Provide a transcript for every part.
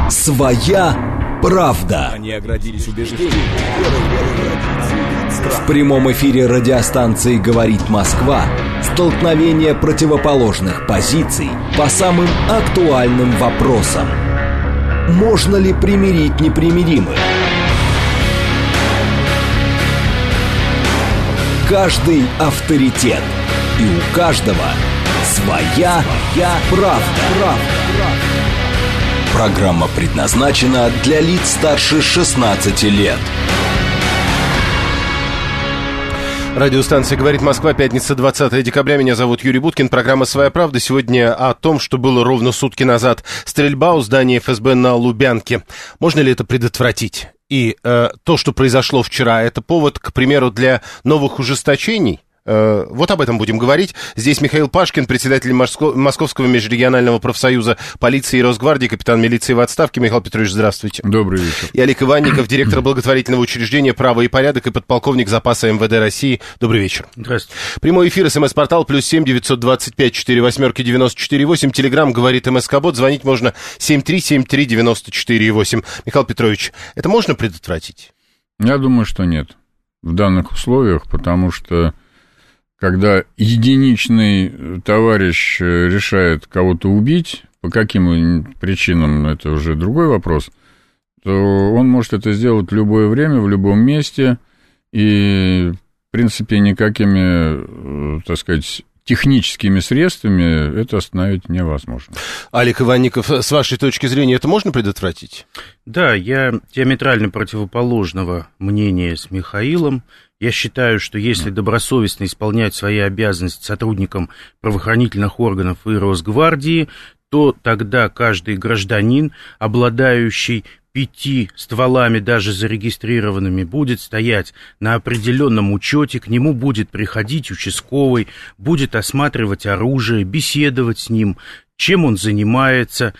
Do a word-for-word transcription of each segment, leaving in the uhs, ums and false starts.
Своя правда. Они оградились убеждением. В прямом эфире радиостанции «Говорит Москва» столкновение противоположных позиций по самым актуальным вопросам. Можно ли примирить непримиримых? Каждый авторитет, и у каждого своя, своя правда. правда. Программа предназначена для лиц старше шестнадцати лет. Радиостанция «Говорит Москва», пятница, двадцатое декабря. Меня зовут Юрий Буткин. Программа «Своя правда». Сегодня о том, что было ровно сутки назад. Стрельба у здания эф эс бэ на Лубянке. Можно ли это предотвратить? И э, то, что произошло вчера, это повод, к примеру, для новых ужесточений? Э, вот об этом будем говорить. Здесь Михаил Пашкин, председатель Моско- Московского межрегионального профсоюза полиции и Росгвардии, капитан милиции в отставке. Михаил Петрович, здравствуйте. Добрый вечер. И Олег Иванников, директор благотворительного учреждения «Право и порядок» и подполковник запаса эм вэ дэ России. Добрый вечер. Здравствуйте. Прямой эфир, смс-портал, плюс семь девятьсот двадцать пять четыре восьмерки девяносто четыре восемь. Телеграмм говорит МСК-бот. Звонить можно семь три семь три девяносто четыре восемь. Михаил Петрович, это можно предотвратить? Я думаю, что нет. В данных условиях, потому что когда единичный товарищ решает кого-то убить, по каким причинам, это уже другой вопрос, то он может это сделать в любое время, в любом месте, и, в принципе, никакими, так сказать, техническими средствами это остановить невозможно. Олег Иванников, с вашей точки зрения, это можно предотвратить? Да, я диаметрально противоположного мнения с Михаилом. Я считаю, что если добросовестно исполнять свои обязанности сотрудникам правоохранительных органов и Росгвардии, то тогда каждый гражданин, обладающий пяти стволами, даже зарегистрированными, будет стоять на определенном учете, к нему будет приходить участковый, будет осматривать оружие, беседовать с ним, чем он занимается,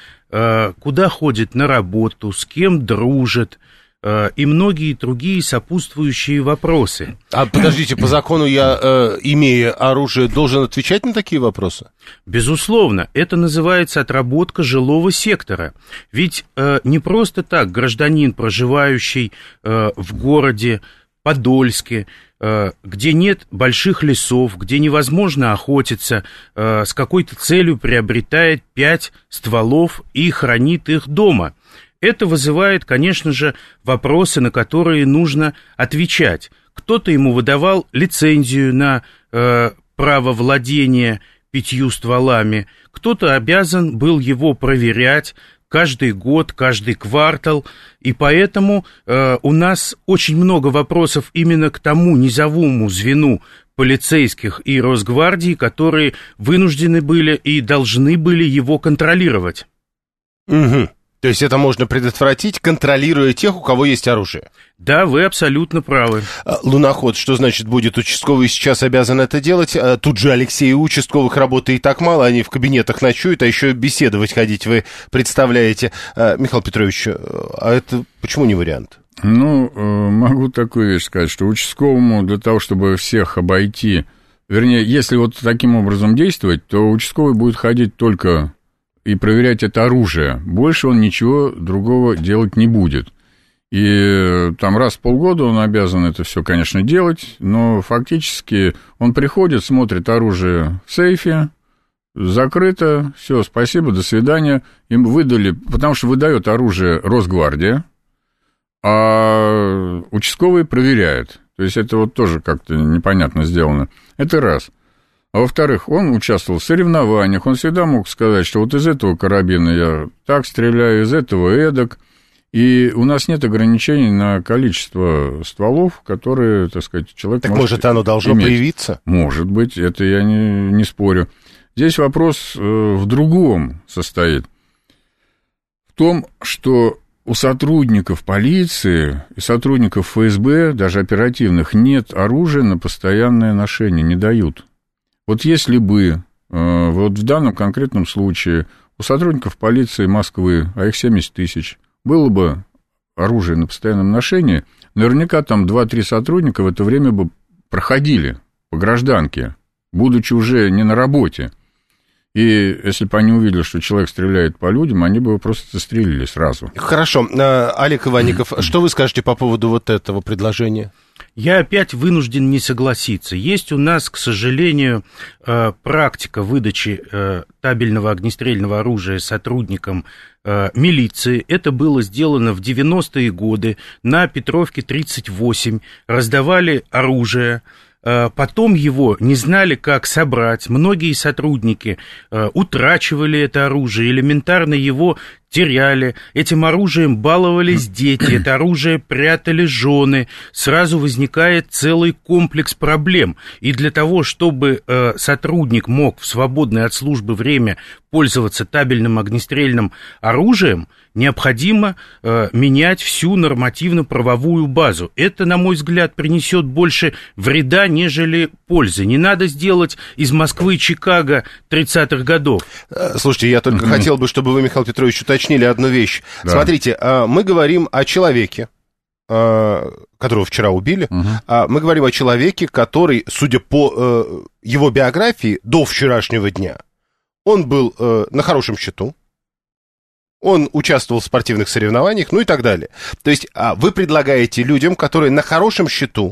куда ходит на работу, с кем дружит, и многие другие сопутствующие вопросы. А подождите, по закону я, э, имея оружие, должен отвечать на такие вопросы? Безусловно, это называется отработка жилого сектора. Ведь э, не просто так гражданин, проживающий э, в городе Подольске, э, где нет больших лесов, где невозможно охотиться, э, с какой-то целью приобретает пять стволов и хранит их дома. Это вызывает, конечно же, вопросы, на которые нужно отвечать. Кто-то ему выдавал лицензию на э, право владения пятью стволами, кто-то обязан был его проверять каждый год, каждый квартал, и поэтому э, у нас очень много вопросов именно к тому низовому звену полицейских и Росгвардии, которые вынуждены были и должны были его контролировать. Угу. То есть это можно предотвратить, контролируя тех, у кого есть оружие? Да, вы абсолютно правы. Луноход, что значит будет? Участковый сейчас обязан это делать. Тут же, Алексей, у участковых работы и так мало, они в кабинетах ночуют, а еще беседовать ходить вы представляете. Михаил Петрович, а это почему не вариант? Ну, могу такую вещь сказать, что участковому для того, чтобы всех обойти, вернее, если вот таким образом действовать, то участковый будет ходить только и проверять это оружие. Больше он ничего другого делать не будет. И там раз в полгода он обязан это все, конечно, делать, но фактически он приходит, смотрит оружие в сейфе, закрыто, все, спасибо, до свидания. Им выдали, потому что выдает оружие Росгвардия, а участковый проверяет. То есть это вот тоже как-то непонятно сделано. Это раз. А во-вторых, он участвовал в соревнованиях, он всегда мог сказать, что вот из этого карабина я так стреляю, из этого эдак. И у нас нет ограничений на количество стволов, которые, так сказать, человек так может может, оно должно иметь. Появиться? Может быть, это я не, не спорю. Здесь вопрос в другом состоит. В том, что у сотрудников полиции и сотрудников эф эс бэ, даже оперативных, нет оружия на постоянное ношение, не дают. Вот если бы, вот в данном конкретном случае, у сотрудников полиции Москвы, а их семьдесят тысяч, было бы оружие на постоянном ношении, наверняка там два-три сотрудника в это время бы проходили по гражданке, будучи уже не на работе. И если бы они увидели, что человек стреляет по людям, они бы его просто застрелили сразу. Хорошо. Олег Иванников, что вы скажете по поводу вот этого предложения? Я опять вынужден не согласиться. Есть у нас, к сожалению, практика выдачи табельного огнестрельного оружия сотрудникам милиции. Это было сделано в девяностые годы на Петровке тридцать восемь. Раздавали оружие. Потом его не знали, как собрать. Многие сотрудники утрачивали это оружие, элементарно его теряли. Этим оружием баловались дети, это оружие прятали жены. Сразу возникает целый комплекс проблем. И для того, чтобы сотрудник мог в свободное от службы время пользоваться табельным огнестрельным оружием, необходимо э, менять всю нормативно-правовую базу. Это, на мой взгляд, принесет больше вреда, нежели пользы. Не надо сделать из Москвы Чикаго тридцатых годов. Слушайте, я только mm-hmm. хотел бы, чтобы вы, Михаил Петрович, уточнили одну вещь. Да. Смотрите, мы говорим о человеке, которого вчера убили. Uh-huh. Мы говорим о человеке, который, судя по его биографии, до вчерашнего дня, он был на хорошем счету. Он участвовал в спортивных соревнованиях, ну и так далее. То есть вы предлагаете людям, которые на хорошем счету,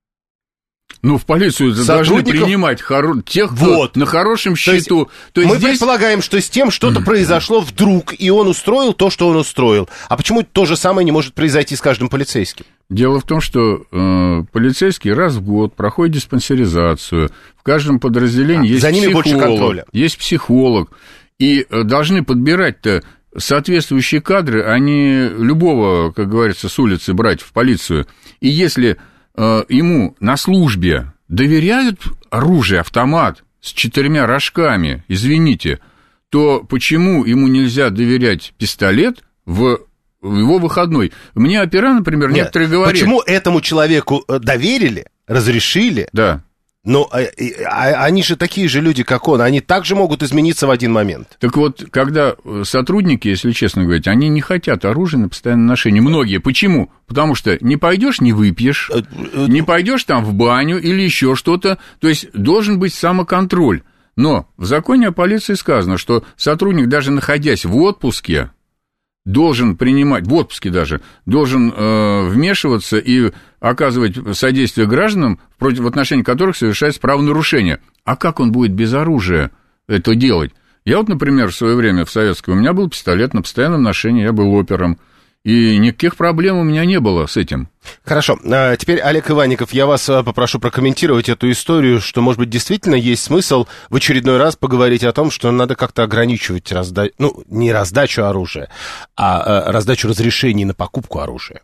ну, в полицию должны принимать хоро... тех, кто вот. на хорошем счету. То есть, то есть мы здесь... предполагаем, что с тем что-то произошло вдруг, и он устроил то, что он устроил. А почему то же самое не может произойти с каждым полицейским? Дело в том, что э, полицейский раз в год проходит диспансеризацию. В каждом подразделении а, есть за ними психолог, больше контроля. Есть психолог. И э, должны подбирать-то соответствующие кадры, а не любого, как говорится, с улицы брать в полицию. И если э, ему на службе доверяют оружие, автомат с четырьмя рожками, извините, то почему ему нельзя доверять пистолет в его выходной? Мне опера, например, Нет, некоторые говорят... Почему этому человеку доверили, разрешили? Да. Но а, а, они же такие же люди, как он, они также могут измениться в один момент. Так вот, когда сотрудники, если честно говорить, они не хотят оружия на постоянном ношении. Многие. Почему? Потому что не пойдешь, не выпьешь, не пойдешь там в баню или еще что-то. То есть должен быть самоконтроль. Но в законе о полиции сказано, что сотрудник, даже находясь в отпуске, должен принимать, в отпуске даже, должен э, вмешиваться и оказывать содействие гражданам, против, в отношении которых совершается правонарушение. А как он будет без оружия это делать? Я вот, например, в свое время в советское, у меня был пистолет на постоянном ношении, я был опером, и никаких проблем у меня не было с этим. Хорошо. Теперь, Олег Иванников, я вас попрошу прокомментировать эту историю, что, может быть, действительно есть смысл в очередной раз поговорить о том, что надо как-то ограничивать раздачу, ну, не раздачу оружия, а раздачу разрешений на покупку оружия.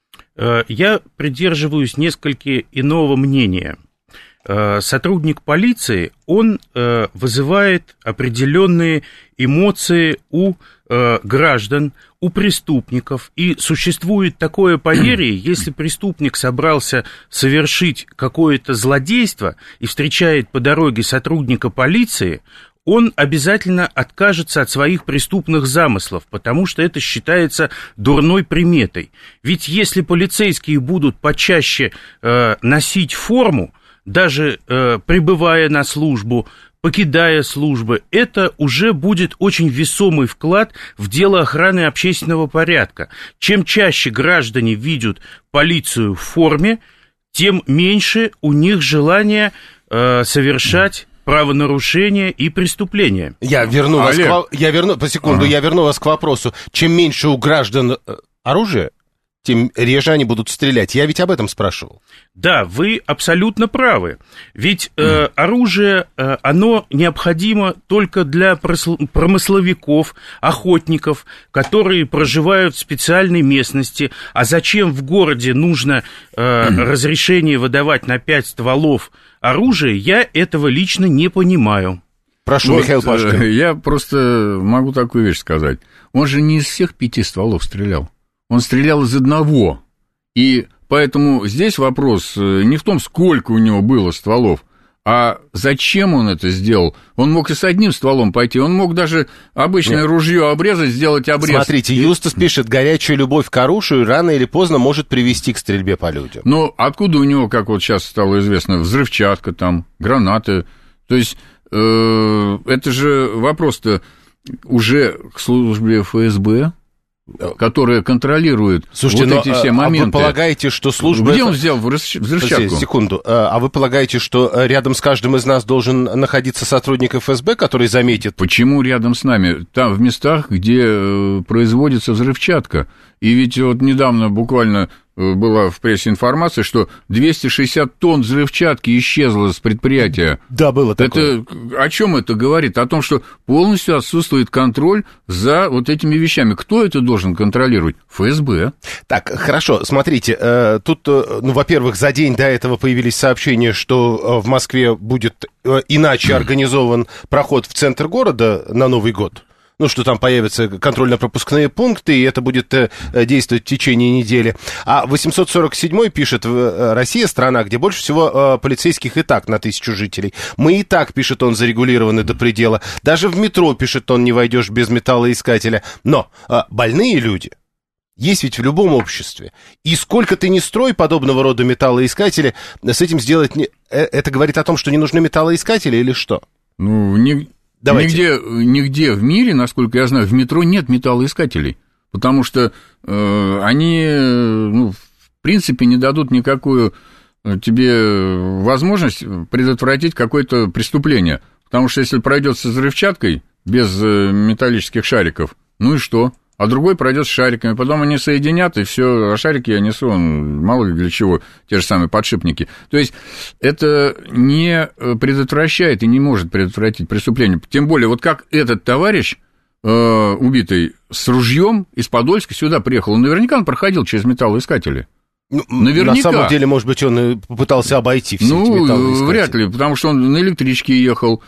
Я придерживаюсь несколько иного мнения. Сотрудник полиции, он вызывает определенные эмоции у граждан, у преступников. И существует такое поверье, если преступник собрался совершить какое-то злодейство и встречает по дороге сотрудника полиции, он обязательно откажется от своих преступных замыслов, потому что это считается дурной приметой. Ведь если полицейские будут почаще э, носить форму, даже э, прибывая на службу, покидая службы, это уже будет очень весомый вклад в дело охраны общественного порядка. Чем чаще граждане видят полицию в форме, тем меньше у них желания э, совершать правонарушения и преступления. Я верну вас к, я верну, по секунду, ага. я верну вас к вопросу. Чем меньше у граждан оружия, тем реже они будут стрелять. Я ведь об этом спрашивал. Да, вы абсолютно правы. Ведь э, оружие, э, оно необходимо только для промысловиков, охотников, которые проживают в специальной местности. А зачем в городе нужно э, разрешение выдавать на пять стволов оружия, я этого лично не понимаю. Прошу, вот, Михаил Пашкин. Я просто могу такую вещь сказать. Он же не из всех пяти стволов стрелял. Он стрелял из одного. И поэтому здесь вопрос не в том, сколько у него было стволов, а зачем он это сделал. Он мог и с одним стволом пойти, он мог даже обычное Нет. ружье обрезать, сделать обрез. Смотрите, Юстас пишет, горячая любовь к оружию рано или поздно может привести к стрельбе по людям. Но откуда у него, как вот сейчас стало известно, взрывчатка там, гранаты, то есть это же вопрос-то уже к службе эф эс бэ, которая контролирует Слушайте, вот эти но, все а моменты. Вы полагаете, что служба... Где он взял взрывчатку? Подождите, секунду. А вы полагаете, что рядом с каждым из нас должен находиться сотрудник эф эс бэ, который заметит? Почему рядом с нами? Там, в местах, где производится взрывчатка. И ведь вот недавно буквально была в прессе информация, что двести шестьдесят тонн взрывчатки исчезло с предприятия. Да, было такое. Это, о чем это говорит? О том, что полностью отсутствует контроль за вот этими вещами. Кто это должен контролировать? эф эс бэ. Так, хорошо, смотрите, тут, ну, во-первых, за день до этого появились сообщения, что в Москве будет иначе организован проход в центр города на Новый год. Ну, что там появятся контрольно-пропускные пункты, и это будет э, действовать в течение недели. А восемьсот сорок седьмой пишет, Россия страна, где больше всего э, полицейских и так на тысячу жителей. Мы и так, пишет он, зарегулированы до предела. Даже в метро, пишет он, не войдешь без металлоискателя. Но э, больные люди есть ведь в любом обществе. И сколько ты ни строй подобного рода металлоискатели, с этим сделать... Не... Это говорит о том, что не нужны металлоискатели или что? Ну, не... Нигде, нигде в мире, насколько я знаю, в метро нет металлоискателей, потому что э, они, ну, в принципе, не дадут никакую тебе возможность предотвратить какое-то преступление, потому что если пройдет со взрывчаткой без металлических шариков, ну и что? А другой пройдет с шариками, потом они соединят, и все, а шарики я несу, он, мало ли для чего, те же самые подшипники. То есть это не предотвращает и не может предотвратить преступление. Тем более, вот как этот товарищ, э, убитый с ружьем из Подольска сюда приехал, он наверняка он проходил через металлоискатели. Ну, наверняка. На самом деле, может быть, он и попытался обойти все ну, эти металлоискатели. Вряд ли, потому что он на электричке ехал,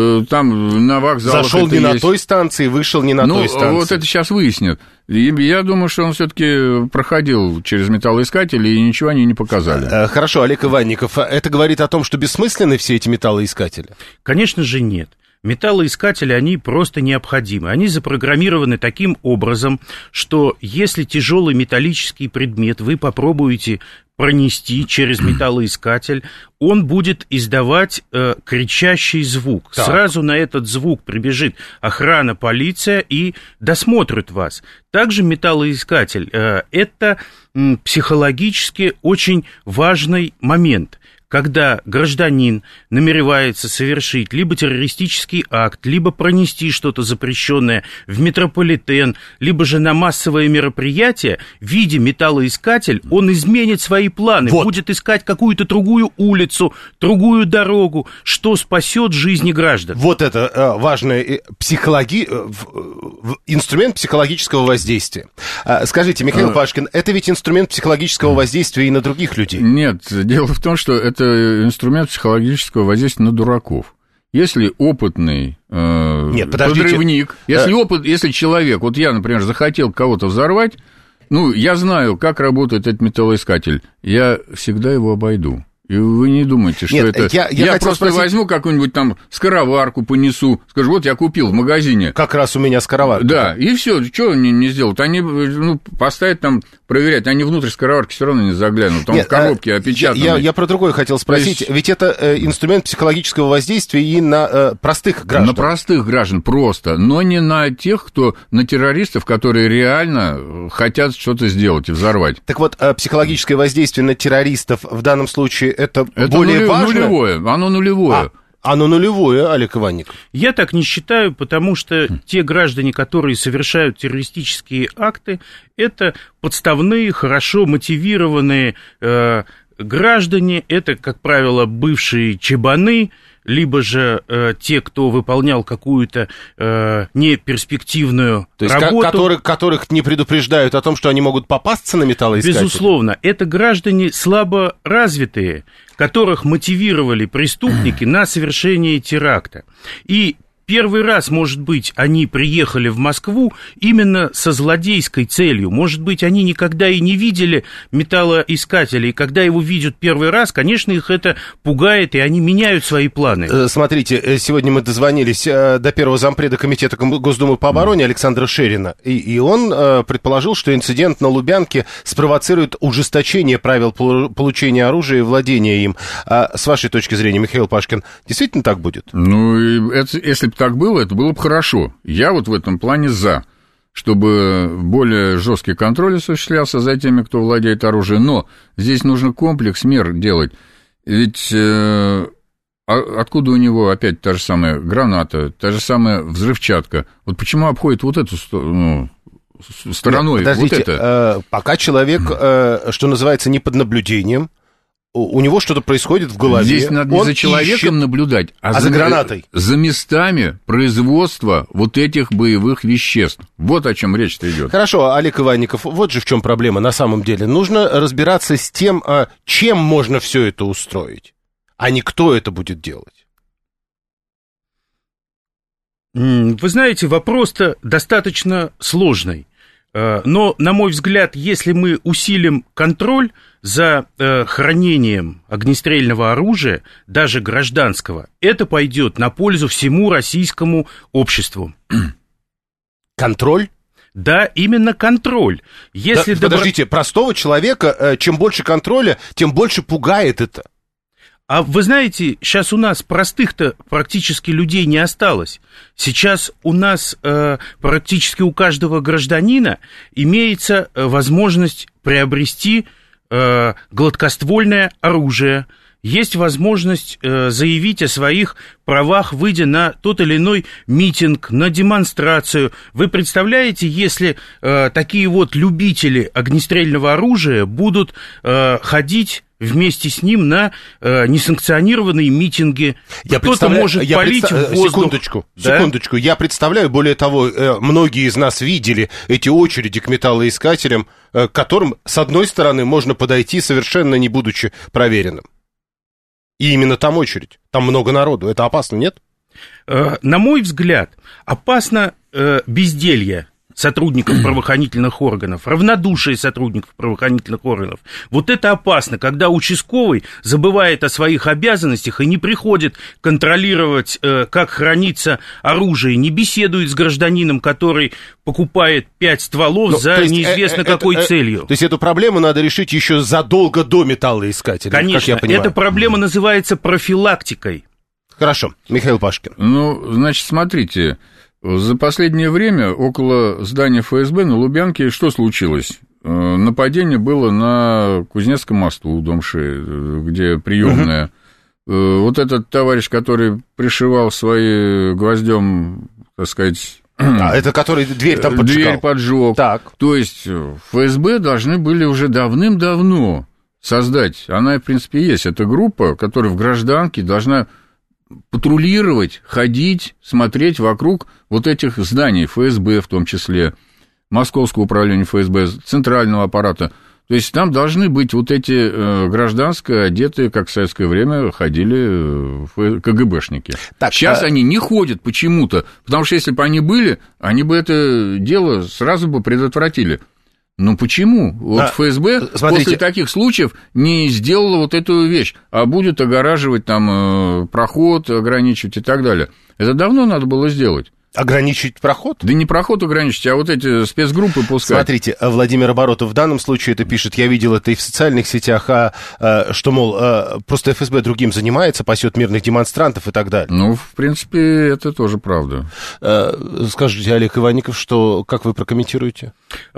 там на вокзалах. Зашел не есть. на той станции, вышел не на ну, той станции. Вот это сейчас выяснят. И я думаю, что он все-таки проходил через металлоискатели, и ничего они не показали. Хорошо, Олег Иванников, это говорит о том, что бессмысленны все эти металлоискатели? Конечно же, нет. Металлоискатели, они просто необходимы. Они запрограммированы таким образом, что если тяжелый металлический предмет вы попробуете пронести через металлоискатель, он будет издавать э, кричащий звук. Так. Сразу на этот звук прибежит охрана, полиция и досмотрит вас. Также металлоискатель э, – это м, психологически очень важный момент. Когда гражданин намеревается совершить либо террористический акт, либо пронести что-то запрещенное в метрополитен, либо же на массовое мероприятие, видя металлоискатель, он изменит свои планы, вот. Будет искать какую-то другую улицу, другую дорогу, что спасет жизни граждан. Вот это э, важный психологи... э, инструмент психологического воздействия. Э, скажите, Михаил а... Пашкин, это ведь инструмент психологического воздействия и на других людей? Нет, дело в том, что это инструмент психологического воздействия на дураков. Если опытный э, Нет, подрывник, если, опыт, если человек, вот я, например, захотел кого-то взорвать, ну, я знаю, как работает этот металлоискатель, я всегда его обойду. И вы не думаете, что Нет, это... Я, я, я просто спросить... возьму какую-нибудь там скороварку, понесу, скажу, вот я купил в магазине. Как раз у меня скороварка. Да, и все, что они не сделают? Они, ну, поставят там, проверять, они внутрь скороварки все равно не заглянут, там Нет, в коробке опечатаны. Я, я, я про другое хотел спросить, есть... ведь это э, инструмент психологического воздействия и на э, простых граждан. На простых граждан просто, но не на тех, кто, на террористов, которые реально хотят что-то сделать и взорвать. Так вот, э, психологическое воздействие на террористов в данном случае это, это более нулев, важно? Нулевое, оно нулевое. А. Оно нулевое, Олег Иванников. Я так не считаю, потому что те граждане, которые совершают террористические акты, это подставные, хорошо мотивированные э, граждане, это, как правило, бывшие чебаны, либо же э, те, кто выполнял какую-то э, неперспективную То есть работу. Ко- которых, которых не предупреждают о том, что они могут попасться на металлоискатель? Безусловно. Это граждане слабо развитые, которых мотивировали преступники на совершение теракта. И первый раз, может быть, они приехали в Москву именно со злодейской целью. Может быть, они никогда и не видели металлоискателя, и когда его видят первый раз, конечно, их это пугает, и они меняют свои планы. Смотрите, сегодня мы дозвонились до первого зампреда комитета Госдумы по обороне Александра Шерина, и, и он предположил, что инцидент на Лубянке спровоцирует ужесточение правил получения оружия и владения им. А с вашей точки зрения, Михаил Пашкин, действительно так будет? Ну, это, если бы так было, это было бы хорошо. Я вот в этом плане за, чтобы более жесткий контроль осуществлялся за теми, кто владеет оружием. Но здесь нужно комплекс мер делать. Ведь э, откуда у него опять та же самая граната, та же самая взрывчатка? Вот почему обходит вот эту ну, стороной? Нет, подождите, вот это? э, пока человек, э, что называется, не под наблюдением, у него что-то происходит в голове. Здесь надо не за человеком ищет... наблюдать, а, а за, за гранатой. За местами производства вот этих боевых веществ. Вот о чем речь-то идет. Хорошо, Олег Иванников, вот же в чем проблема на самом деле. Нужно разбираться с тем, чем можно все это устроить, а не кто это будет делать. Вы знаете, вопрос-то достаточно сложный. Но, на мой взгляд, если мы усилим контроль за э, хранением огнестрельного оружия, даже гражданского, это пойдет на пользу всему российскому обществу. Контроль? Да, именно контроль. Если да, добро... Подождите, простого человека, э, чем больше контроля, тем больше пугает это. А вы знаете, сейчас у нас простых-то практически людей не осталось. Сейчас у нас э, практически у каждого гражданина имеется э, возможность приобрести э, гладкоствольное оружие. Есть возможность э, заявить о своих правах, выйдя на тот или иной митинг, на демонстрацию. Вы представляете, если э, такие вот любители огнестрельного оружия будут э, ходить вместе с ним на э, несанкционированные митинги. Я Кто-то может я палить представ... в воздух. Секундочку, да? секундочку. Я представляю, более того, э, многие из нас видели эти очереди к металлоискателям, э, к которым, с одной стороны, можно подойти, совершенно не будучи проверенным. И именно там очередь. Там много народу. Это опасно, нет? Э, на мой взгляд, опасно э, безделье сотрудников правоохранительных органов, равнодушие сотрудников правоохранительных органов. Вот это опасно, когда участковый забывает о своих обязанностях и не приходит контролировать, э, как хранится оружие, не беседует с гражданином, который покупает пять стволов Но, за есть, неизвестно э, какой это, целью. То есть эту проблему надо решить еще задолго до металлоискателя, Конечно, как я понимаю. Эта проблема называется профилактикой. Хорошо, Михаил Пашкин. Ну, значит, смотрите... За последнее время около здания эф эс бэ на Лубянке что случилось? Нападение было на Кузнецком мосту, дом шесть, где приемная. Uh-huh. Вот этот товарищ, который пришивал свои гвоздем, так сказать... А, это который дверь там поджигал? Дверь поджег. Так. То есть эф эс бэ должны были уже давным-давно создать, она, в принципе, есть, это группа, которая в гражданке должна... патрулировать, ходить, смотреть вокруг вот этих зданий, эф эс бэ в том числе, Московского управления эф эс бэ, центрального аппарата. То есть там должны быть вот эти э, гражданско одетые, как в советское время ходили э, ка гэ бэшники. Так, Сейчас а... они не ходят почему-то, потому что если бы они были, они бы это дело сразу бы предотвратили. Ну почему? Вот а, эф эс бэ смотрите. После таких случаев не сделала вот эту вещь, а будет огораживать там проход, ограничивать и так далее. Это давно надо было сделать. Ограничить проход? Да не проход ограничить, а вот эти спецгруппы пускать. Смотрите, Владимир Оборотов в данном случае это пишет, я видел это и в социальных сетях, а, а, что, мол, а, просто эф эс бэ другим занимается, пасет мирных демонстрантов и так далее. Ну, в принципе, это тоже правда. А, скажите, Олег Иванников, что, как вы прокомментируете?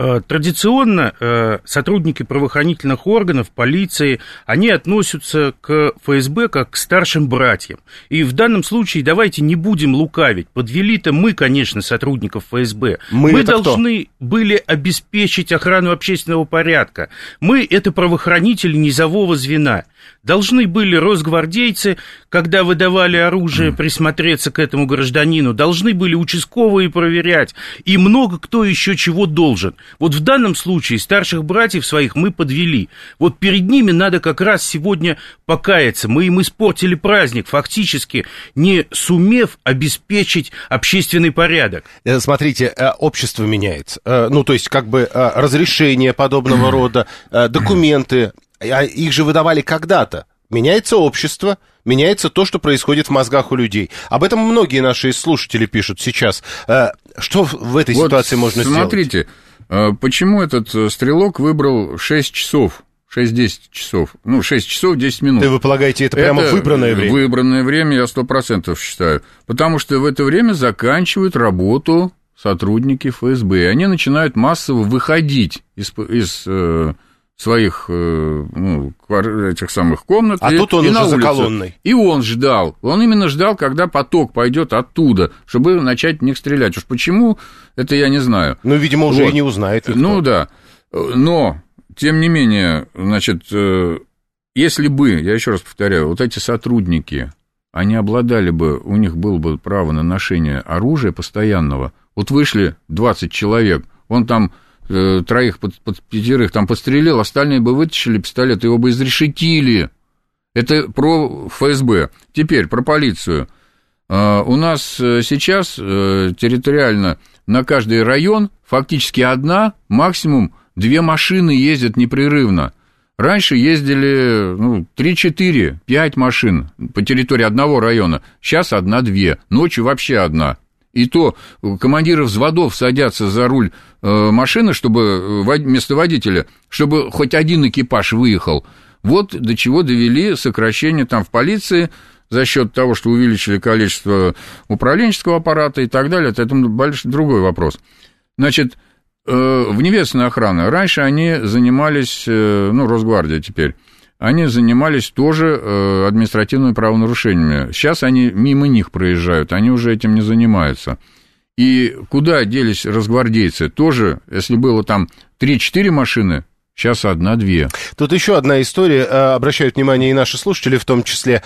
Традиционно сотрудники правоохранительных органов, полиции, они относятся к эф эс бэ как к старшим братьям. И в данном случае давайте не будем лукавить. Подвели-то мы, конечно, сотрудников эф эс бэ. Мы, мы должны кто? были обеспечить охрану общественного порядка. Мы – это правоохранители низового звена. Должны были росгвардейцы, когда выдавали оружие, присмотреться к этому гражданину. Должны были участковые проверять. И много кто еще чего должен. Вот в данном случае старших братьев своих мы подвели. Вот перед ними надо как раз сегодня покаяться. Мы им испортили праздник, фактически не сумев обеспечить общественный порядок. Смотрите, общество меняется. Ну, то есть, как бы разрешения подобного рода, документы, их же выдавали когда-то. Меняется общество, меняется то, что происходит в мозгах у людей. Об этом многие наши слушатели пишут сейчас. Что в этой вот ситуации можно смотрите, сделать? Смотрите, почему этот стрелок выбрал шесть часов? шесть-десять часов. Ну, шесть часов десять минут. И вы полагаете, это, это прямо выбранное время? Выбранное время, я сто процентов считаю. Потому что в это время заканчивают работу сотрудники эф эс бэ. И они начинают массово выходить из, из э, своих э, ну, этих самых комнат. А и, тут он и уже на за улицу. колонной. И он ждал. Он именно ждал, когда поток пойдет оттуда, чтобы начать в них стрелять. Уж почему, это я не знаю. Ну, видимо, уже вот. И не узнает никто. Ну, да. Но... Тем не менее, значит, если бы, я еще раз повторяю, вот эти сотрудники, они обладали бы, у них было бы право на ношение оружия постоянного, вот вышли двадцать человек, он там э, троих, под, под пятерых там подстрелил, остальные бы вытащили пистолет, его бы изрешетили. Это про эф эс бэ. Теперь про полицию. Э, у нас сейчас э, территориально на каждый район фактически одна, максимум две машины ездят непрерывно. Раньше ездили ну, три-четыре, пять машин по территории одного района. Сейчас одна-две, ночью вообще одна. И то командиры взводов садятся за руль э, машины, чтобы вместо водителя, чтобы хоть один экипаж выехал. Вот до чего довели сокращение там в полиции за счет того, что увеличили количество управленческого аппарата и так далее. Это большой другой вопрос. Значит, вневедомственная охрана. Раньше они занимались, ну, Росгвардия теперь, они занимались тоже административными правонарушениями. Сейчас они мимо них проезжают, они уже этим не занимаются. И куда делись росгвардейцы? Тоже, если было там три-четыре машины, сейчас одна-две. Тут еще одна история, обращают внимание и наши слушатели, в том числе,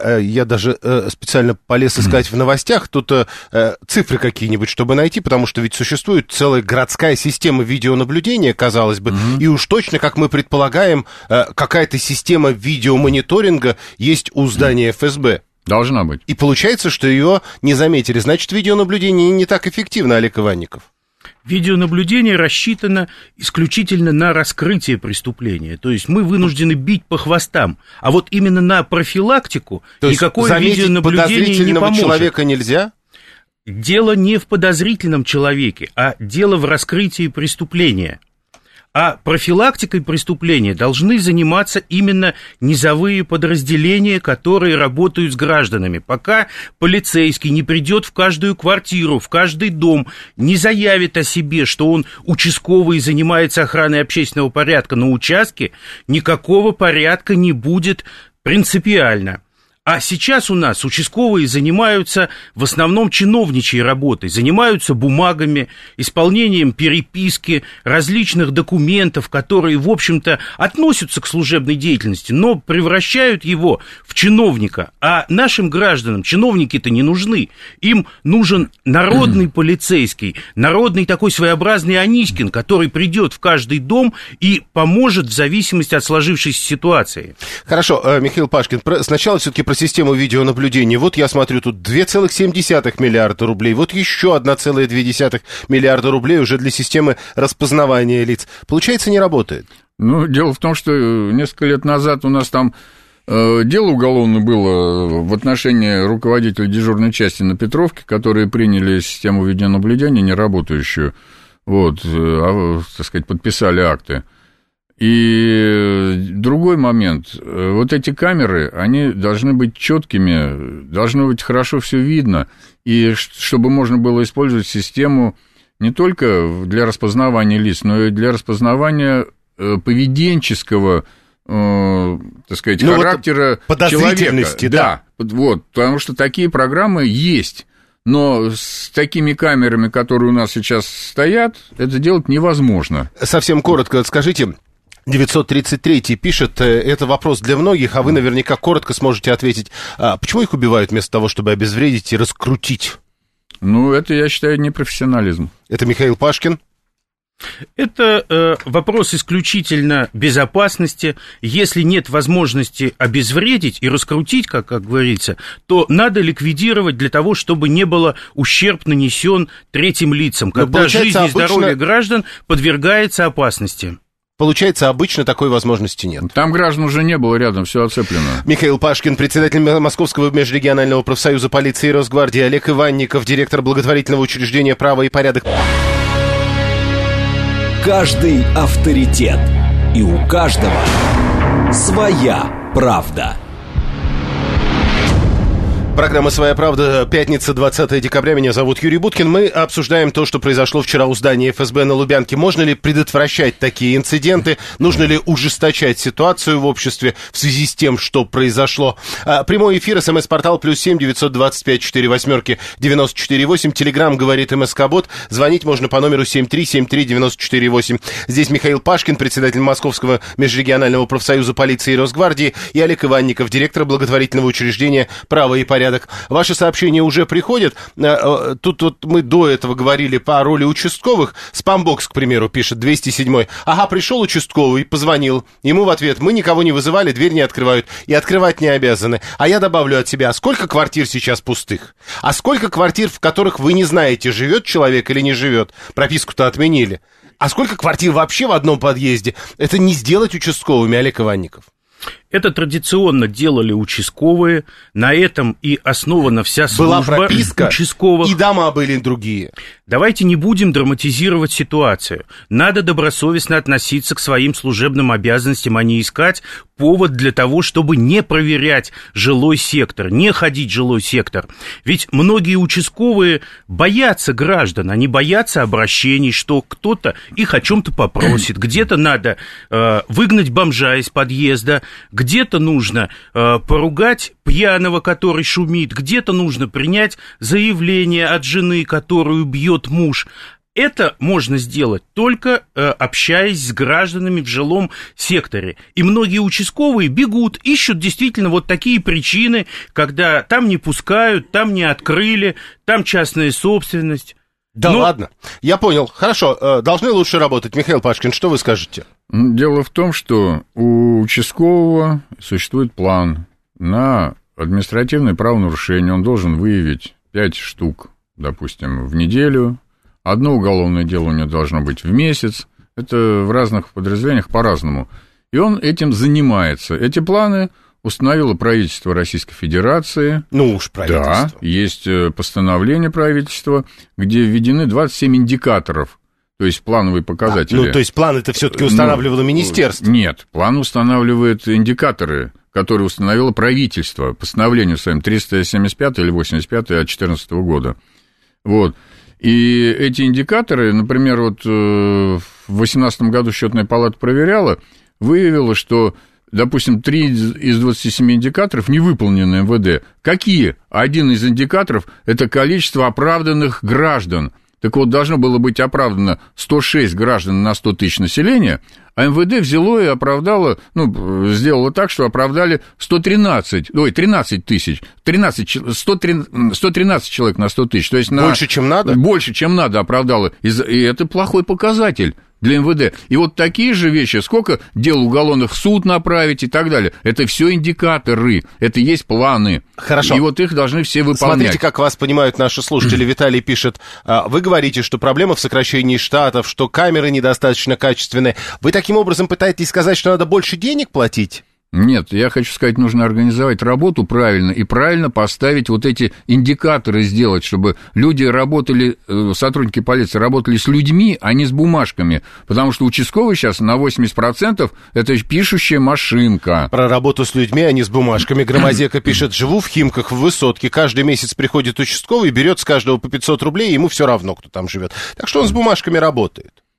я даже специально полез искать в новостях, тут цифры какие-нибудь, чтобы найти, потому что ведь существует целая городская система видеонаблюдения, казалось бы, mm-hmm. и уж точно, как мы предполагаем, какая-то система видеомониторинга есть у здания эф эс бэ. Должна быть. И получается, что ее не заметили. Значит, видеонаблюдение не так эффективно, Олег Иванников. Видеонаблюдение рассчитано исключительно на раскрытие преступления. То есть мы вынуждены бить по хвостам. А вот именно на профилактику То никакое видеонаблюдение не поможет. Человека нельзя? Дело не в подозрительном человеке, а дело в раскрытии преступления. А профилактикой преступления должны заниматься именно низовые подразделения, которые работают с гражданами. Пока полицейский не придет в каждую квартиру, в каждый дом, не заявит о себе, что он участковый и занимается охраной общественного порядка на участке, никакого порядка не будет принципиально. А сейчас у нас участковые занимаются в основном чиновничьей работой, занимаются бумагами, исполнением переписки, различных документов, которые, в общем-то, относятся к служебной деятельности, но превращают его в чиновника. А нашим гражданам чиновники-то не нужны. Им нужен народный полицейский, народный такой своеобразный Анискин, который придет в каждый дом и поможет в зависимости от сложившейся ситуации. Хорошо, Михаил Пашкин, сначала все-таки про систему видеонаблюдения. Вот я смотрю, тут два целых семь десятых миллиарда рублей, вот еще один целых две десятых миллиарда рублей уже для системы распознавания лиц. Получается, не работает? Ну, дело в том, что несколько лет назад у нас там э, дело уголовное было в отношении руководителя дежурной части на Петровке, которые приняли систему видеонаблюдения неработающую, вот, э, так сказать, подписали акты. И другой момент, вот эти камеры, они должны быть четкими, должно быть хорошо все видно, и чтобы можно было использовать систему не только для распознавания лиц, но и для распознавания поведенческого, так сказать, ну, характера вот подозрительности, человека. Да, да, вот, потому что такие программы есть. Но с такими камерами, которые у нас сейчас стоят, это делать невозможно. Совсем коротко скажите. девятьсот тридцать третий пишет, это вопрос для многих, а вы наверняка коротко сможете ответить. А почему их убивают вместо того, чтобы обезвредить и раскрутить? Ну, это, я считаю, непрофессионализм. Это Михаил Пашкин. Это э, вопрос исключительно безопасности. Если нет возможности обезвредить и раскрутить, как, как говорится, то надо ликвидировать для того, чтобы не было ущерб нанесен третьим лицам, когда жизнь и обычно... здоровье граждан подвергается опасности. Получается, обычно такой возможности нет. Там граждан уже не было рядом, все оцеплено. Михаил Пашкин, председатель Московского межрегионального профсоюза полиции и Росгвардии, Олег Иванников, директор благотворительного учреждения «Право и порядок». Каждый авторитет. И у каждого своя правда. Программа «Своя правда», пятница, двадцатое декабря. Меня зовут Юрий Буткин. Мы обсуждаем то, что произошло вчера у здания эф эс бэ на Лубянке. Можно ли предотвращать такие инциденты? Нужно ли ужесточать ситуацию в обществе в связи с тем, что произошло? А, прямой эфир, смс-портал плюс семь девятьсот двадцать пять четыре восьмерки девяносто четыре восемь. Телеграмм говорит МСК-бот. Звонить можно по номеру семь три семь три девяносто четыре восемь. Здесь Михаил Пашкин, председатель Московского межрегионального профсоюза полиции и Росгвардии, и Олег Иванников, директор благотворительного учреждения «Право и порядок». Ваши сообщения уже приходят. Тут вот мы до этого говорили по роли участковых. Спамбокс, к примеру, пишет двести седьмой. Ага, пришел участковый, позвонил. Ему в ответ: мы никого не вызывали, дверь не открывают. И открывать не обязаны. А я добавлю от себя: а сколько квартир сейчас пустых? А сколько квартир, в которых вы не знаете, живет человек или не живет? Прописку-то отменили. А сколько квартир вообще в одном подъезде? Это не сделать участковыми, Олег Иванников. Это традиционно делали участковые, на этом и основана вся служба. Была прописка, участковых. И дома были другие. Давайте не будем драматизировать ситуацию. Надо добросовестно относиться к своим служебным обязанностям, а не искать повод для того, чтобы не проверять жилой сектор, не ходить в жилой сектор. Ведь многие участковые боятся граждан, они боятся обращений, что кто-то их о чем-то попросит, где-то надо э, выгнать бомжа из подъезда, где-то нужно э, поругать пьяного, который шумит, где-то нужно принять заявление от жены, которую бьет муж. Это можно сделать только э, общаясь с гражданами в жилом секторе. И многие участковые бегут, ищут действительно вот такие причины, когда там не пускают, там не открыли, там частная собственность. Да Но... ладно, я понял. Хорошо, э, должны лучше работать. Михаил Пашкин, что вы скажете? Дело в том, что у участкового существует план на административное правонарушение. Он должен выявить пять штук, допустим, в неделю. Одно уголовное дело у него должно быть в месяц. Это в разных подразделениях по-разному. И он этим занимается. Эти планы установило правительство Российской Федерации. Ну уж правительство. Да, есть постановление правительства, где введены двадцать семь индикаторов, то есть плановые показатели. А, ну, то есть план это все-таки устанавливало ну, министерство? Нет, план устанавливает индикаторы, которые установило правительство, постановление своим триста семьдесят пять или восемьдесят пять от две тысячи четырнадцатого года. Вот. И эти индикаторы, например, вот в две тысячи восемнадцатом году Счетная палата проверяла, выявила, что, допустим, три из двадцати семи индикаторов не выполнены эм вэ дэ. Какие? Один из индикаторов – это количество оправданных граждан. Так вот, должно было быть оправдано сто шесть граждан на сто тысяч населения, а эм вэ дэ взяло и оправдало, ну, сделало так, что оправдали сто тринадцать, ой, тринадцать тысяч, тринадцать, сто тринадцать человек на сто тысяч. То есть на, больше, чем надо? Больше, чем надо оправдало. И, и это плохой показатель для эм вэ дэ. И вот такие же вещи, сколько дел уголовных в суд направить и так далее, это все индикаторы, это есть планы. Хорошо. И вот их должны все выполнять. Смотрите, как вас понимают наши слушатели. Виталий пишет: вы говорите, что проблема в сокращении штатов, что камеры недостаточно качественные. Вы таким образом пытаетесь сказать, что надо больше денег платить? Нет, я хочу сказать, нужно организовать работу правильно и правильно поставить вот эти индикаторы сделать, чтобы люди работали, сотрудники полиции работали с людьми, а не с бумажками, потому что участковый сейчас на восемьдесят процентов это пишущая машинка. Про работу с людьми, а не с бумажками. Громозека пишет: живу в Химках, в Высотке, каждый месяц приходит участковый, берет с каждого по пятьсот рублей, ему все равно, кто там живет. Так что он с бумажками работает.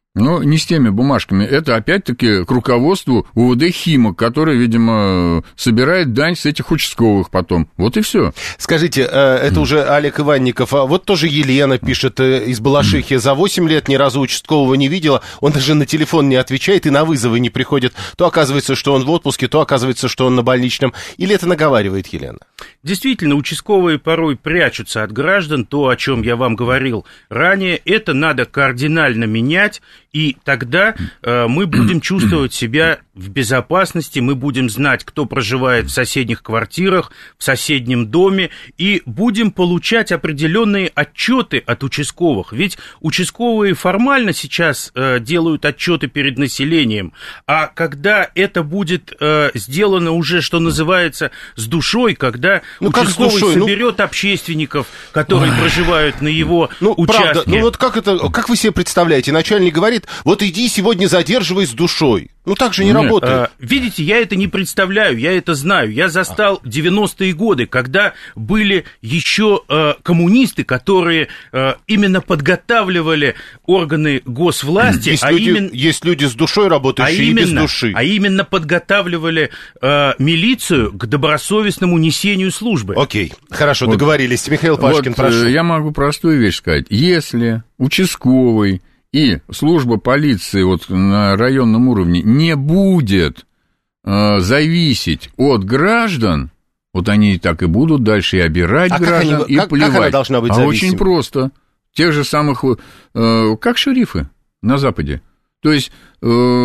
Ну, не с теми бумажками. Это, опять-таки, к руководству УВД «Химок», который, видимо, собирает дань с этих участковых потом. Вот и все. Скажите, это уже Олег Иванников. А вот тоже Елена пишет из Балашихи. За восемь лет ни разу участкового не видела. Он даже на телефон не отвечает и на вызовы не приходит. То оказывается, что он в отпуске, то оказывается, что он на больничном. Или это наговаривает Елена? Действительно, участковые порой прячутся от граждан. То, о чем я вам говорил ранее, это надо кардинально менять. И тогда э, мы будем чувствовать себя в безопасности, мы будем знать, кто проживает в соседних квартирах, в соседнем доме, и будем получать определенные отчеты от участковых. Ведь участковые формально сейчас э, делают отчеты перед населением, а когда это будет э, сделано уже, что называется, с душой, когда ну, участковый душой? соберет ну... общественников, которые Ой. проживают на его ну, участке. Правда. Ну вот как это, как вы себе представляете, начальник говорит, вот иди сегодня задерживай с душой. Ну, так же не Нет, работает. А, видите, я это не представляю, я это знаю. Я застал девяностые годы, когда были еще а, коммунисты, которые а, именно подготавливали органы госвласти. Есть, а люди, именно, есть люди с душой работающие а и именно, без души. А именно подготавливали а, милицию к добросовестному несению службы. Окей, хорошо, вот, договорились. Михаил вот, Пашкин, прошу. Я могу простую вещь сказать. Если участковый и служба полиции вот на районном уровне не будет э, зависеть от граждан, вот они и так и будут дальше и обирать а граждан, как они, и как, плевать. Как она должна быть а зависимой? очень просто. Тех же самых, э, как шерифы на Западе. То есть э,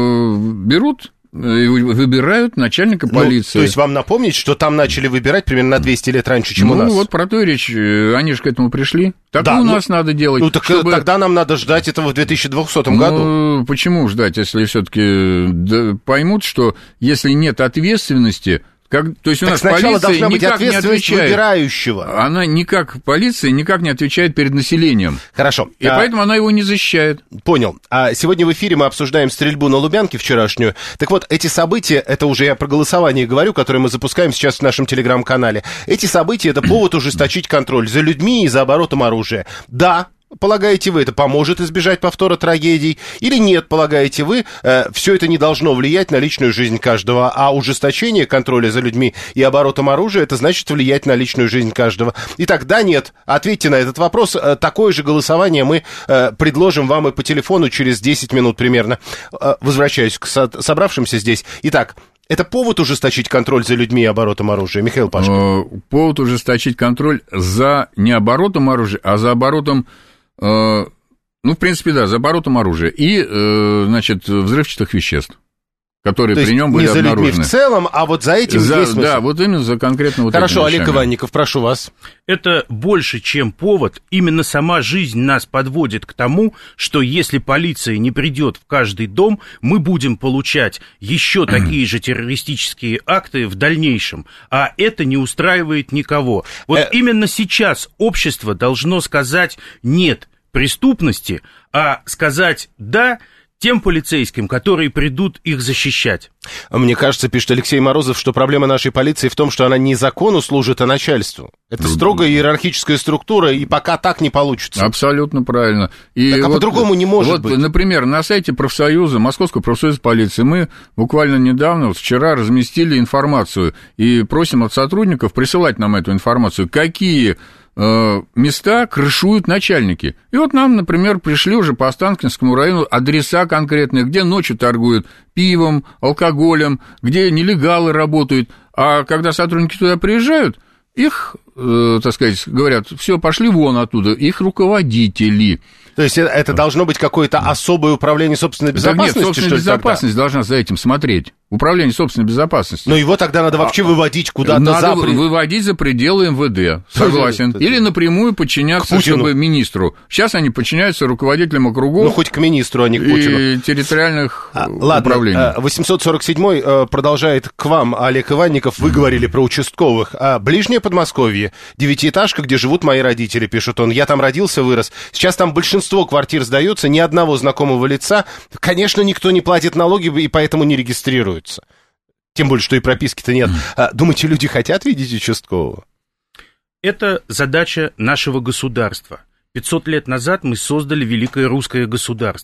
берут... выбирают начальника полиции. Ну, то есть вам напомнить, что там начали выбирать примерно на двести лет раньше, чем ну, у нас? Ну, вот про то и речь. Они же к этому пришли. Так да, и у ну, нас надо делать. Ну, так чтобы... тогда нам надо ждать этого в две тысячи двухсотом ну, году. Почему ждать, если все-таки поймут, что если нет ответственности... Как, то есть у так нас сначала полиция должна быть никак не ответственность отвечает. Выбирающего. Она никак, полиция никак не отвечает перед населением. Хорошо. И а... поэтому она его не защищает. Понял. А сегодня в эфире мы обсуждаем стрельбу на Лубянке вчерашнюю. Так вот, эти события, это уже я про голосование говорю, которое мы запускаем сейчас в нашем телеграм-канале. Эти события — это повод ужесточить контроль за людьми и за оборотом оружия. Да. Полагаете вы, это поможет избежать повтора трагедий? Или нет, полагаете вы, э, все это не должно влиять на личную жизнь каждого, а ужесточение контроля за людьми и оборотом оружия, это значит влиять на личную жизнь каждого? Итак, да, нет, ответьте на этот вопрос. Э, такое же голосование мы э, предложим вам и по телефону через десять минут примерно. Э, возвращаюсь к со- собравшимся здесь. Итак, это повод ужесточить контроль за людьми и оборотом оружия? Михаил Пашкин. Повод ужесточить контроль за не оборотом оружия, а за оборотом... Ну, в принципе, да, за оборотом оружия и, значит, взрывчатых веществ, которые То при нем были обнаружены. Не за людьми в целом, а вот за этим за, есть смысл. Да, вот именно за конкретно вот этим. Хорошо, Олег Иванников, прошу вас. Это больше, чем повод. Именно сама жизнь нас подводит к тому, что если полиция не придет в каждый дом, мы будем получать еще такие же террористические акты в дальнейшем. А это не устраивает никого. Вот э... именно сейчас общество должно сказать «нет» преступности, а сказать «да» тем полицейским, которые придут их защищать. Мне кажется, пишет Алексей Морозов, что проблема нашей полиции в том, что она не закону служит, а начальству. Это строгая иерархическая структура, и пока так не получится. Абсолютно правильно. И так, а вот, по-другому не может вот, быть. Например, на сайте профсоюза, Московского профсоюза полиции, мы буквально недавно, вот вчера, разместили информацию и просим от сотрудников присылать нам эту информацию, какие места крышуют начальники. И вот нам, например, пришли уже по Останкинскому району адреса конкретные, где ночью торгуют пивом, алкоголем, где нелегалы работают. А когда сотрудники туда приезжают, их, э, так сказать, говорят, все, пошли вон оттуда, их руководители. То есть это должно быть какое-то особое управление собственной безопасности? Да нет, собственная безопасность тогда? должна за этим смотреть. Управление собственной безопасностью. Но его тогда надо вообще выводить куда-то надо за... Надо выводить за пределы эм вэ дэ, согласен. Или напрямую подчиняться, чтобы министру. Сейчас они подчиняются руководителям округов. Ну, хоть к министру, а не к Путину. И территориальных а, управлений. Ладно, восемьсот сорок седьмой продолжает к вам, Олег Иванников. Вы говорили про участковых. А ближнее Подмосковье, девятиэтажка, где живут мои родители, пишет он. Я там родился, вырос. Сейчас там большинство квартир сдается, ни одного знакомого лица. Конечно, никто не платит налоги и поэтому не регистрируется. Тем более, что и прописки-то нет. А, думаете, люди хотят видеть участкового? Это задача нашего государства. пятьсот лет назад мы создали великое русское государство.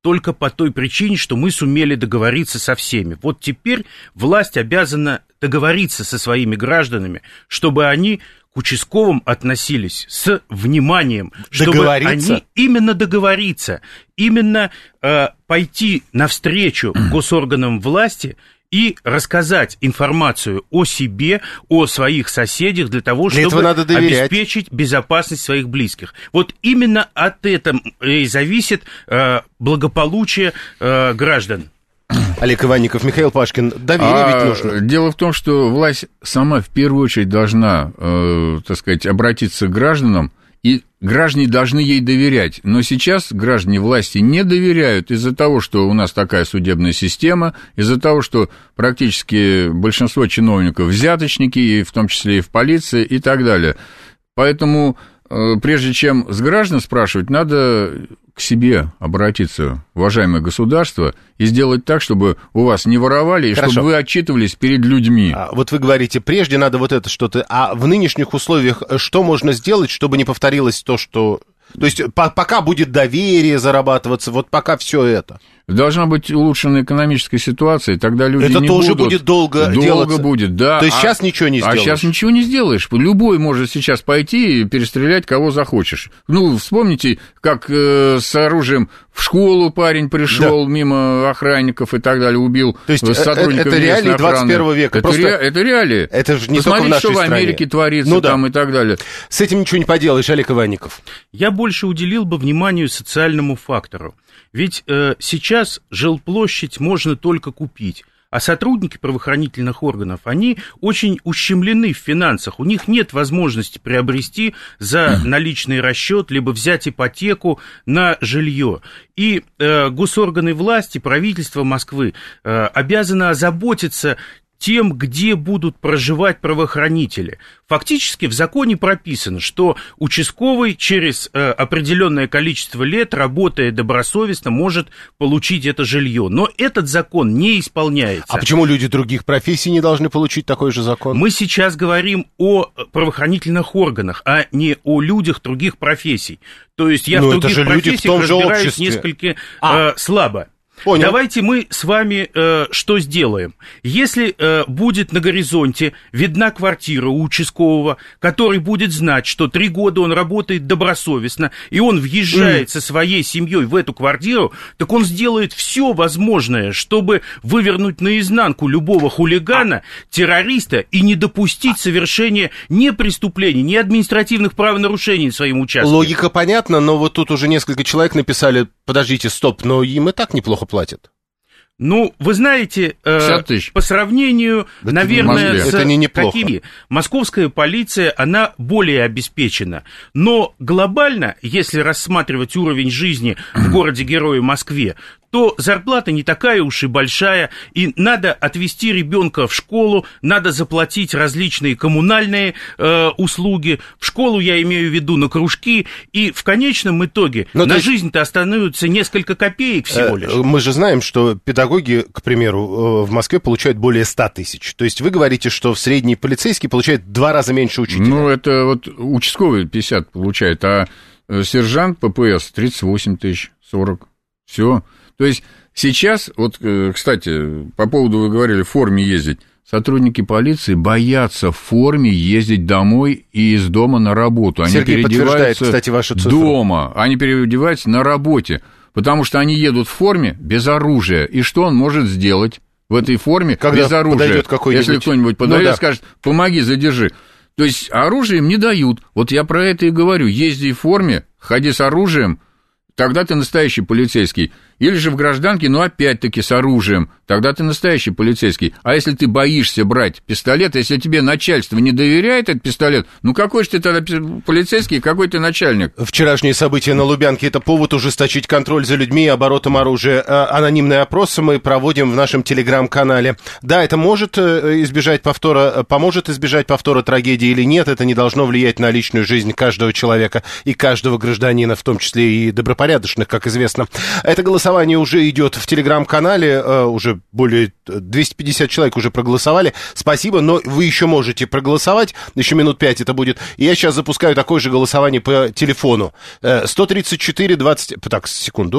только по той причине, что мы сумели договориться со всеми. Вот теперь власть обязана договориться со своими гражданами, чтобы они к участковым относились с вниманием, чтобы они именно договориться, именно э, пойти навстречу госорганам власти и рассказать информацию о себе, о своих соседях для того, для чтобы обеспечить безопасность своих близких. Вот именно от этого и зависит э, благополучие э, граждан. Олег Иванников, Михаил Пашкин. Доверие а, ведь нужно. Дело в том, что власть сама в первую очередь должна, э, так сказать, обратиться к гражданам, и граждане должны ей доверять. Но сейчас граждане власти не доверяют из-за того, что у нас такая судебная система, из-за того, что практически большинство чиновников взяточники, и в том числе и в полиции, и так далее. Поэтому, прежде чем с граждан спрашивать, надо к себе обратиться, уважаемое государство, и сделать так, чтобы у вас не воровали, и Хорошо. Чтобы вы отчитывались перед людьми. А, вот вы говорите, прежде надо вот это что-то, а в нынешних условиях что можно сделать, чтобы не повторилось то, что... То есть по- пока будет доверие зарабатываться, вот пока все это. Должна быть улучшена экономическая ситуация, тогда люди это не будут... Это тоже будут... будет долго Долго делаться. будет, да. То есть а... сейчас ничего не сделаешь? А сейчас ничего не сделаешь. Любой может сейчас пойти и перестрелять кого захочешь. Ну, вспомните, как э, с оружием в школу парень пришел, да. мимо охранников и так далее, убил То есть сотрудников это, это реалии двадцать первого века. Это, Просто... ре... это реалии. Это же не Посмотрите, только в нашей что стране. в Америке творится, ну, да. там и так далее. С этим ничего не поделаешь, Олег Иванников. Я больше уделил бы вниманию социальному фактору. Ведь э, сейчас жилплощадь можно только купить, а сотрудники правоохранительных органов, они очень ущемлены в финансах, у них нет возможности приобрести за наличный расчет, либо взять ипотеку на жилье. И э, госорганы власти, правительство Москвы э, обязаны озаботиться тем, где будут проживать правоохранители. Фактически в законе прописано, что участковый через э, определенное количество лет, работая добросовестно, может получить это жилье. Но этот закон не исполняется. А почему люди других профессий не должны получить такой же закон? Мы сейчас говорим о правоохранительных органах, а не о людях других профессий. То есть я ну, в других профессиях в разбираюсь несколько а. э, слабо. Понял. Давайте мы с вами э, что сделаем? Если э, будет на горизонте видна квартира у участкового, который будет знать, что три года он работает добросовестно, и он въезжает mm. со своей семьей в эту квартиру, так он сделает все возможное, чтобы вывернуть наизнанку любого хулигана, террориста и не допустить совершения ни преступлений, ни административных правонарушений на своем участке. Логика понятна, но вот тут уже несколько человек написали, подождите, стоп, но им и так неплохо платят. Ну, вы знаете, э, по сравнению, это наверное, с это не какими... Московская полиция, она более обеспечена. Но глобально, если рассматривать уровень жизни в городе-герое Москве, то зарплата не такая уж и большая, и надо отвезти ребенка в школу, надо заплатить различные коммунальные э, услуги, в школу я имею в виду на кружки, и в конечном итоге Но на есть... жизнь-то останутся несколько копеек всего лишь. Мы же знаем, что педагоги, к примеру, в Москве получают более ста тысяч. То есть вы говорите, что в средний полицейский получает в два раза меньше учителя. Ну, это вот участковый пятьдесят получает, а сержант ППС тридцать восемь тысяч, сорок. Все. То есть сейчас, вот, кстати, по поводу, вы говорили, в форме ездить, сотрудники полиции боятся в форме ездить домой и из дома на работу. Они Сергей переодеваются, кстати, вашу цифру. Дома, они переодеваются на работе, потому что они едут в форме без оружия. И что он может сделать в этой форме Когда без оружия? Если кто-нибудь подойдет, ну, да. скажет, помоги, задержи. То есть оружие им не дают. Вот я про это и говорю. Езди в форме, ходи с оружием, тогда ты настоящий полицейский. Или же в гражданке, но опять-таки с оружием, тогда ты настоящий полицейский. А если ты боишься брать пистолет, если тебе начальство не доверяет этот пистолет, ну какой же ты тогда полицейский, какой ты начальник? Вчерашние события на Лубянке – это повод ужесточить контроль за людьми и оборотом оружия. Анонимные опросы мы проводим в нашем телеграм-канале. Да, это может избежать повтора, поможет избежать повтора трагедии или нет, это не должно влиять на личную жизнь каждого человека и каждого гражданина, в том числе и добропорядочных, как известно. Это голосование уже идет в телеграм-канале, уже более двести пятьдесят человек уже проголосовали. Спасибо, но вы еще можете проголосовать, еще минут пять это будет. И я сейчас запускаю такое же голосование по телефону. сто тридцать четыре двадцать... Так, секунду.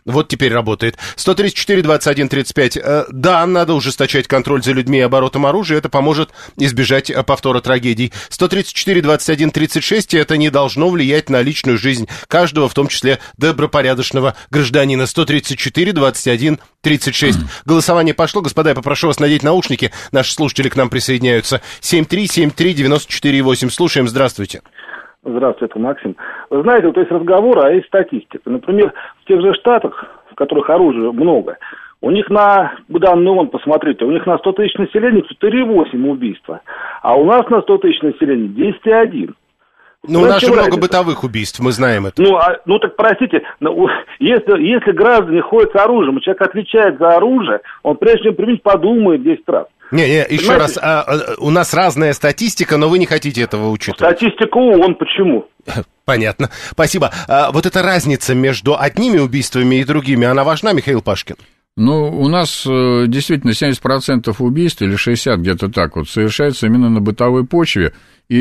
Вот теперь работает. сто тридцать четыре двадцать один тридцать пять. Да, надо ужесточать контроль за людьми и оборотом оружия. Это поможет избежать повтора трагедий. сто тридцать четыре двадцать один тридцать шесть. Это не должно влиять на личную жизнь каждого, в том числе добропорядочного гражданина. сто тридцать четыре двадцать один тридцать шесть. Голосование пошло. Господа, я попрошу вас надеть наушники. Наши слушатели к нам присоединяются. семь три семь три девяносто четыре восемь. Слушаем. Здравствуйте. Здравствуйте, это Максим. Вы знаете, вот есть разговор, а есть статистика. Например, в тех же штатах, в которых оружия много, у них на, данные вон, посмотрите, у них на сто тысяч населения четыре и восемь убийства, а у нас на сто тысяч населения десять и один. Ну, у нас же много бытовых убийств, мы знаем это. Ну, а, ну так простите, если, если граждане ходят с оружием, и человек отвечает за оружие, он прежде чем применить, подумает десять раз. Не-не, еще раз, а, а, у нас разная статистика, но вы не хотите этого учитывать. Статистика ООН, почему? Понятно, спасибо. А, вот эта разница между одними убийствами и другими, она важна, Михаил Пашкин? Ну, у нас действительно семьдесят процентов убийств, или шестьдесят процентов где-то так вот, совершается именно на бытовой почве.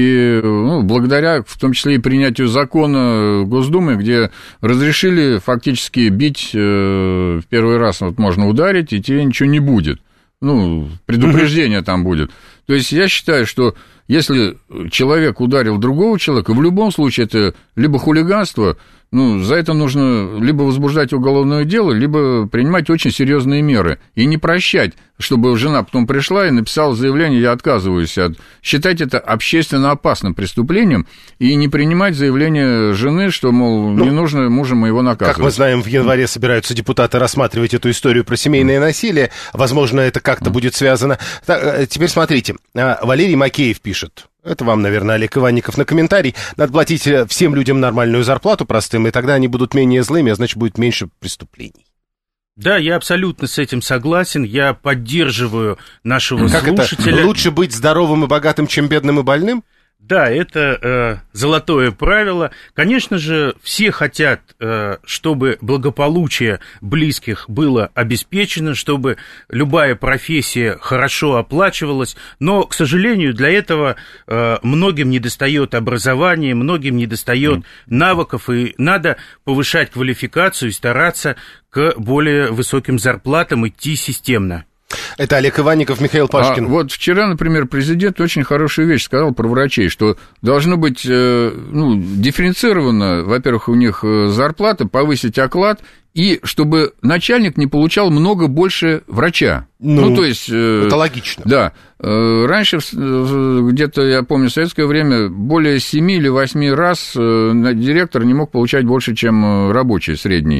И ну, благодаря, в том числе и принятию закона Госдумы, где разрешили фактически бить э, в первый раз, вот можно ударить, и тебе ничего не будет. Ну, предупреждение там будет. То есть я считаю, что если человек ударил другого человека, в любом случае это либо хулиганство, ну, за это нужно либо возбуждать уголовное дело, либо принимать очень серьезные меры. И не прощать, чтобы жена потом пришла и написала заявление, я отказываюсь от... Считать это общественно опасным преступлением и не принимать заявление жены, что, мол, ну, не нужно мужа моего наказывать. Как мы знаем, в январе собираются депутаты рассматривать эту историю про семейное насилие. Возможно, это как-то будет связано. Так, теперь смотрите, Валерий Макеев пишет. Это вам, наверное, Олег Иванников на комментарий. Надо платить всем людям нормальную зарплату простым, и тогда они будут менее злыми, а значит, будет меньше преступлений. Да, я абсолютно с этим согласен. Я поддерживаю нашего как слушателя. Это? Лучше быть здоровым и богатым, чем бедным и больным? Да, это э, золотое правило. Конечно же, все хотят, э, чтобы благополучие близких было обеспечено, чтобы любая профессия хорошо оплачивалась, но, к сожалению, для этого э, многим недостает образования, многим недостает mm. навыков, и надо повышать квалификацию и стараться к более высоким зарплатам идти системно. Это Олег Иванников, Михаил Пашкин. А вот вчера, например, президент очень хорошую вещь сказал про врачей, что должно быть ну, дифференцировано, во-первых, у них зарплата, повысить оклад, и чтобы начальник не получал много больше врача. Ну, ну то есть... Это логично. Да. Раньше, где-то, я помню, в советское время, более семи или восьми раз директор не мог получать больше, чем рабочий средний.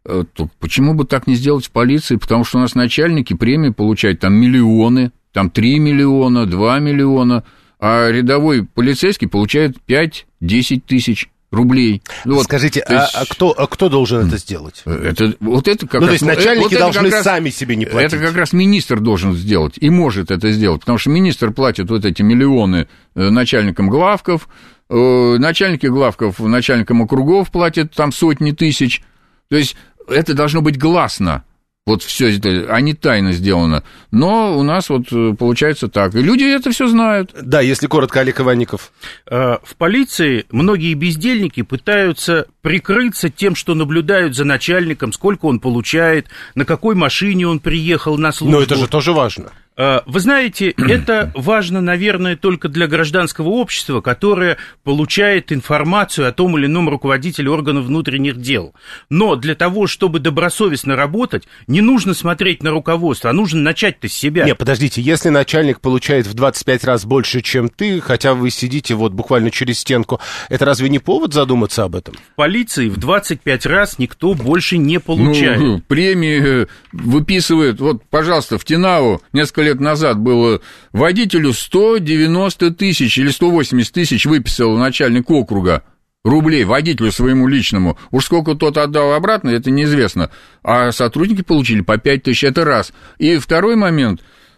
Почему бы так не сделать в полиции? Потому что у нас начальники премии получают там миллионы, там три миллиона, два миллиона, а рядовой полицейский получает пять-десять тысяч рублей. Вот. Скажите, есть... а, а, кто, а кто должен это сделать? Это, вот это как ну, раз, то есть начальники вот должны раз, сами себе не платить. Это как раз министр должен сделать и может это сделать, потому что министр платит вот эти миллионы начальникам главков, начальники главков начальникам округов платят там сотни тысяч, то есть это должно быть гласно, вот все это, а не тайно сделано. Но у нас вот получается так. И люди это все знают. Да, если коротко, Олег Иванников. В полиции многие бездельники пытаются прикрыться тем, что наблюдают за начальником, сколько он получает, на какой машине он приехал на службу. Но это же тоже важно. Вы знаете, это важно, наверное, только для гражданского общества, которое получает информацию о том или ином руководителе органов внутренних дел. Но для того, чтобы добросовестно работать, не нужно смотреть на руководство, а нужно начать-то с себя. Нет, подождите, если начальник получает в двадцать пять раз больше, чем ты, хотя вы сидите вот буквально через стенку, это разве не повод задуматься об этом? В полиции в двадцать пять раз никто больше не получает. Ну, премии выписывают, вот, пожалуйста, в ТИНАУ несколько лет назад было водителю сто девяносто тысяч или сто восемьдесят тысяч выписал начальник округа рублей водителю своему личному. Уж сколько тот отдал обратно, это неизвестно. А сотрудники получили по пять тысяч, это раз. И второй момент,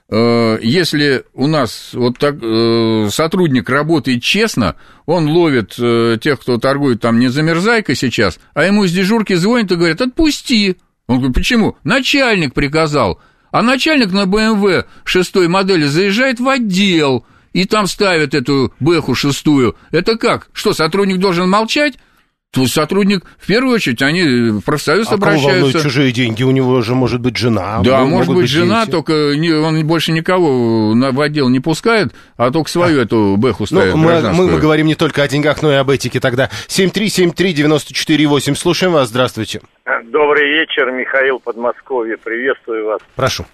если у нас вот так, сотрудник работает честно, он ловит тех, кто торгует там не замерзайка сейчас, а ему с дежурки звонят и говорят: отпусти. Он говорит: почему? Начальник приказал. А начальник на бэ эм вэ шестой модели заезжает в отдел, и там ставят эту бэху шестую. Это как? Что, сотрудник должен молчать? то сотрудник, в первую очередь, они в профсоюз а обращаются. Кого волнуют чужие деньги? У него же может быть жена. Да, может быть, быть жена, только не, он больше никого в отдел не пускает, а только свою а. эту бэху ставит. Ну, мы, мы, мы говорим не только о деньгах, но и об этике тогда. семь три семь три девять четыре восемь. Слушаем вас, здравствуйте. Добрый вечер, Михаил, Подмосковье, приветствую вас. Прошу.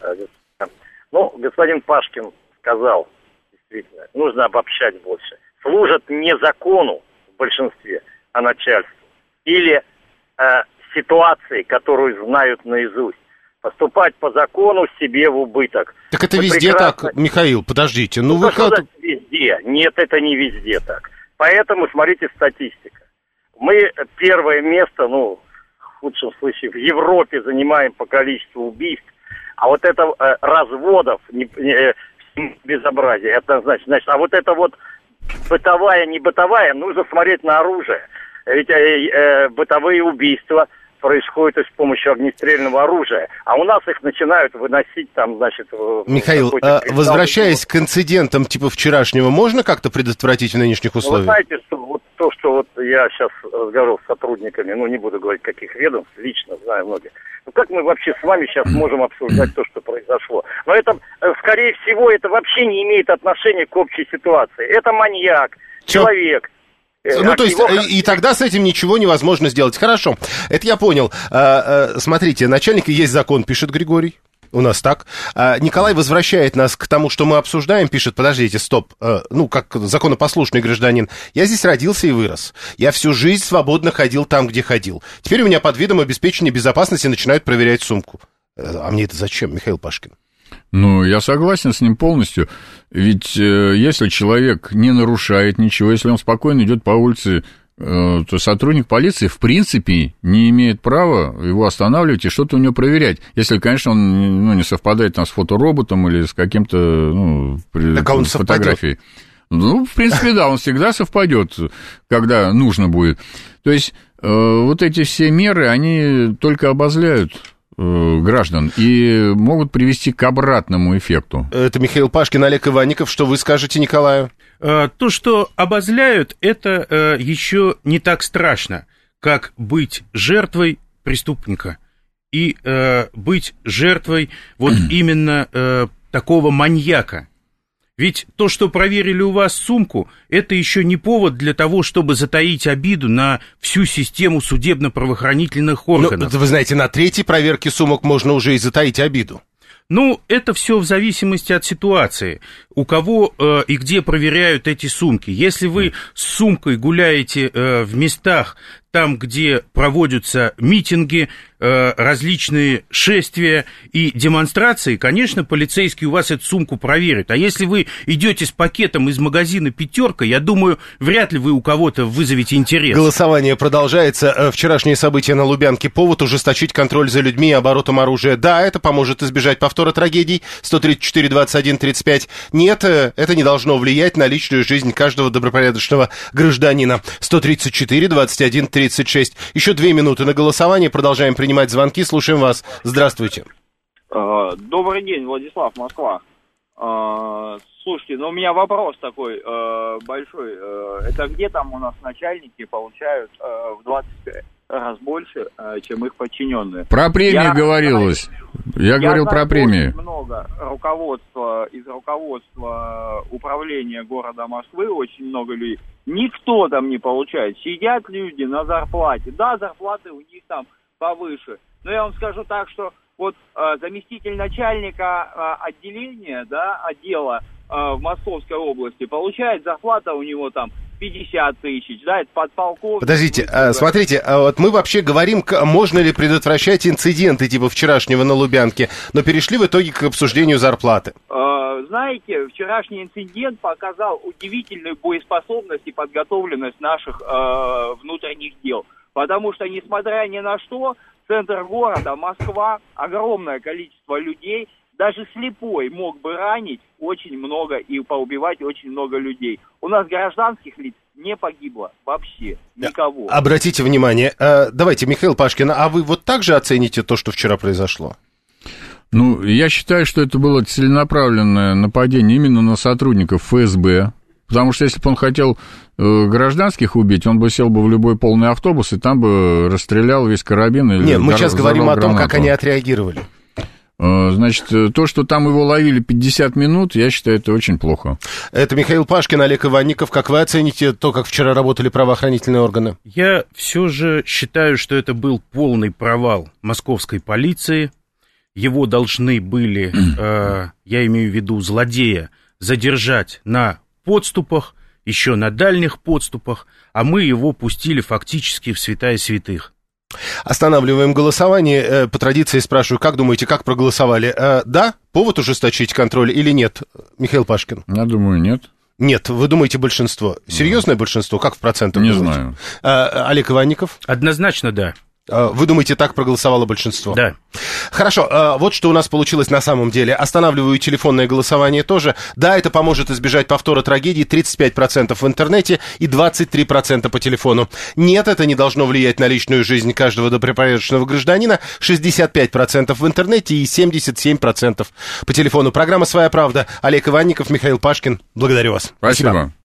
Ну, господин Пашкин сказал, действительно, нужно обобщать больше. Служат не закону в большинстве, а начальству. Или э, ситуации, которую знают наизусть. Поступать по закону себе в убыток. Так это Мы везде прекрасно... так, Михаил, подождите. Ну, ну вы как... везде. Нет, это не везде так. Поэтому, смотрите, статистика. Мы первое место, ну, в худшем случае, в Европе занимаем по количеству убийств. А вот это э, разводов, не, не, безобразие, однозначно. Значит, а вот это вот бытовая, не бытовая, нужно смотреть на оружие. Ведь э, э, бытовые убийства происходят с помощью огнестрельного оружия, а у нас их начинают выносить там, значит... Михаил, а, возвращаясь к инцидентам типа вчерашнего, можно как-то предотвратить в нынешних условиях? Ну, вы знаете, что вот то, что вот я сейчас разговаривал с сотрудниками, ну, не буду говорить, каких ведомств, лично знаю многих, ну, как мы вообще с вами сейчас можем обсуждать то, что произошло? Но это, скорее всего, это вообще не имеет отношения к общей ситуации. Это маньяк, Чё? человек... Ну, то есть, и, и тогда с этим ничего невозможно сделать. Хорошо, это я понял. А, а, смотрите, начальник и есть закон, пишет Григорий. У нас так. А, Николай возвращает нас к тому, что мы обсуждаем, пишет, подождите, стоп, а, ну, как законопослушный гражданин. Я здесь родился и вырос. Я всю жизнь свободно ходил там, где ходил. Теперь у меня под видом обеспечения безопасности начинают проверять сумку. А мне это зачем, Михаил Пашкин? Ну, я согласен с ним полностью, ведь э, если человек не нарушает ничего, если он спокойно идет по улице, э, то сотрудник полиции, в принципе, не имеет права его останавливать и что-то у него проверять, если, конечно, он ну, не совпадает там, с фотороботом или с каким-то ну, так а он фотографией. Совпадет. Ну, в принципе, да, он всегда совпадет, когда нужно будет. То есть, э, вот эти все меры, они только обозляют граждан и могут привести к обратному эффекту. Это Михаил Пашкин, Олег Иванников. Что вы скажете, Николаю? То, что обозляют, это еще не так страшно, как быть жертвой преступника и быть жертвой вот именно такого маньяка. Ведь то, что проверили у вас сумку, это еще не повод для того, чтобы затаить обиду на всю систему судебно-правоохранительных органов. Ну, вы знаете, на третьей проверке сумок можно уже и затаить обиду. Ну, это все в зависимости от ситуации, у кого э, и где проверяют эти сумки. Если вы с сумкой гуляете э, в местах, там, где проводятся митинги, э, различные шествия и демонстрации, конечно, полицейский у вас эту сумку проверит. А если вы идете с пакетом из магазина «Пятерка», я думаю, вряд ли вы у кого-то вызовете интерес. Голосование продолжается. Вчерашние события на Лубянке. Повод ужесточить контроль за людьми и оборотом оружия. Да, это поможет избежать повтора трагедий. сто тридцать четыре двадцать один тридцать пять. Нет, это не должно влиять на личную жизнь каждого добропорядочного гражданина. сто тридцать четыре двадцать один тридцать шесть. Еще две минуты на голосование. Продолжаем принимать звонки. Слушаем вас. Здравствуйте. Добрый день, Владислав, Москва. Слушайте, ну у меня вопрос такой большой. Это где там у нас начальники получают в двадцать раз больше, чем их подчиненные? Про премии я, говорилось. Я, я говорил про премии. Очень много руководства, из руководства управления города Москвы, очень много людей. Никто там не получает. Сидят люди на зарплате. Да, зарплаты у них там повыше. Но я вам скажу так, что вот э, заместитель начальника э, отделения, да, отдела э, в Московской области получает зарплата у него там пятьдесят тысяч, да, это подполковник. Подождите, а, смотрите, а вот мы вообще говорим, можно ли предотвращать инциденты типа вчерашнего на Лубянке, но перешли в итоге к обсуждению зарплаты. Э, знаете, вчерашний инцидент показал удивительную боеспособность и подготовленность наших э, внутренних дел, потому что, несмотря ни на что, центр города, Москва, огромное количество людей, даже слепой мог бы ранить очень много и поубивать очень много людей. У нас гражданских лиц не погибло вообще никого. Обратите внимание, давайте, Михаил Пашкин, а вы вот так же оцените то, что вчера произошло? Ну, я считаю, что это было целенаправленное нападение именно на сотрудников эф эс бэ, Потому что если бы он хотел э, гражданских убить, он бы сел бы в любой полный автобус, и там бы расстрелял весь карабин. Или Нет, мы сейчас говорим о том, гранату. как они отреагировали. Значит, то, что там его ловили пятьдесят минут, я считаю, это очень плохо. Это Михаил Пашкин, Олег Иванников. Как вы оцените то, как вчера работали правоохранительные органы? Я все же считаю, что это был полный провал московской полиции. Его должны были, э, я имею в виду злодея, задержать на подступах, еще на дальних подступах, а мы его пустили фактически в святая святых. Останавливаем голосование. По традиции спрашиваю, как думаете, как проголосовали? Да? Повод ужесточить контроль или нет, Михаил Пашкин? Я думаю, нет. Нет, вы думаете большинство? Серьезное большинство? Как в процентах? Не думаете? знаю. А, Олег Иванников? Однозначно да. Вы думаете, так проголосовало большинство? Да. Хорошо, вот что у нас получилось на самом деле. Останавливаю телефонное голосование тоже. Да, это поможет избежать повтора трагедии. тридцать пять процентов в интернете и двадцать три процента по телефону. Нет, это не должно влиять на личную жизнь каждого добропорядочного гражданина. шестьдесят пять процентов в интернете и семьдесят семь процентов по телефону. Программа «Своя правда». Олег Иванников, Михаил Пашкин. Благодарю вас. Спасибо. Спасибо.